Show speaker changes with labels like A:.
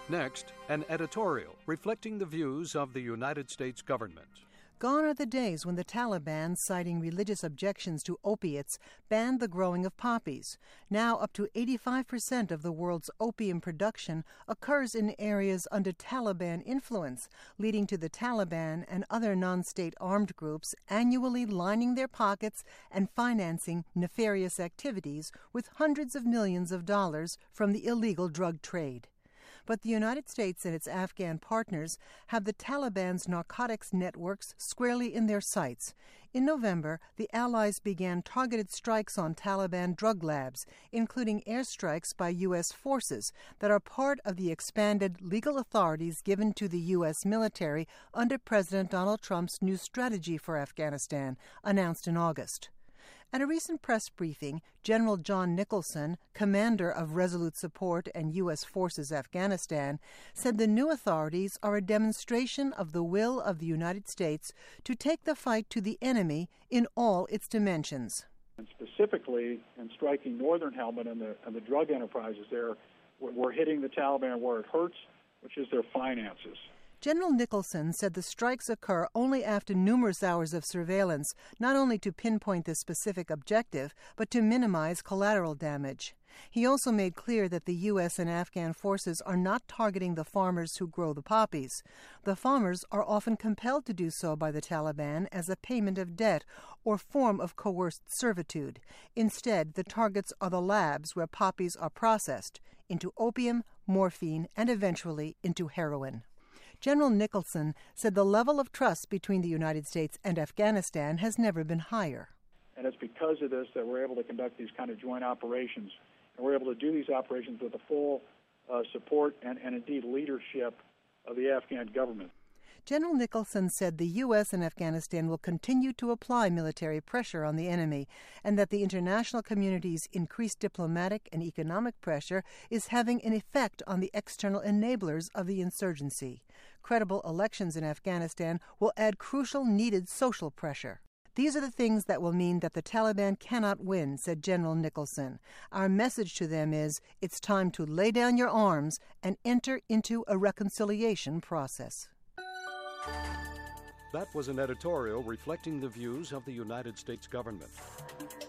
A: Next, an editorial reflecting the views of the United States government.
B: Gone are the days when the Taliban, citing religious objections to opiates, banned the growing of poppies. Now up to 85% of the world's opium production occurs in areas under Taliban influence, leading to the Taliban and other non-state armed groups annually lining their pockets and financing nefarious activities with hundreds of millions of dollars from the illegal drug trade. But the United States and its Afghan partners have the Taliban's narcotics networks squarely in their sights. In November, the Allies began targeted strikes on Taliban drug labs, including airstrikes by U.S. forces that are part of the expanded legal authorities given to the U.S. military under President Donald Trump's new strategy for Afghanistan, announced in August. At a recent press briefing, General John Nicholson, commander of Resolute Support and U.S. Forces Afghanistan, said the new authorities are a demonstration of the will of the United States to take the fight to the enemy in all its dimensions.
C: And specifically, in striking Northern Helmand and the drug enterprises there, we're hitting the Taliban where it hurts, which is their finances.
B: General Nicholson said the strikes occur only after numerous hours of surveillance, not only to pinpoint the specific objective, but to minimize collateral damage. He also made clear that the U.S. and Afghan forces are not targeting the farmers who grow the poppies. The farmers are often compelled to do so by the Taliban as a payment of debt or form of coerced servitude. Instead, the targets are the labs where poppies are processed into opium, morphine, and eventually into heroin. General Nicholson said the level of trust between the United States and Afghanistan has never been higher.
C: And it's because of this that we're able to conduct these kind of joint operations. And we're able to do these operations with the full support and indeed leadership of the Afghan government.
B: General Nicholson said the U.S. and Afghanistan will continue to apply military pressure on the enemy and that the international community's increased diplomatic and economic pressure is having an effect on the external enablers of the insurgency. Credible elections in Afghanistan will add crucial needed social pressure. These are the things that will mean that the Taliban cannot win, said General Nicholson. Our message to them is, it's time to lay down your arms and enter into a reconciliation process.
A: That was an editorial reflecting the views of the United States government.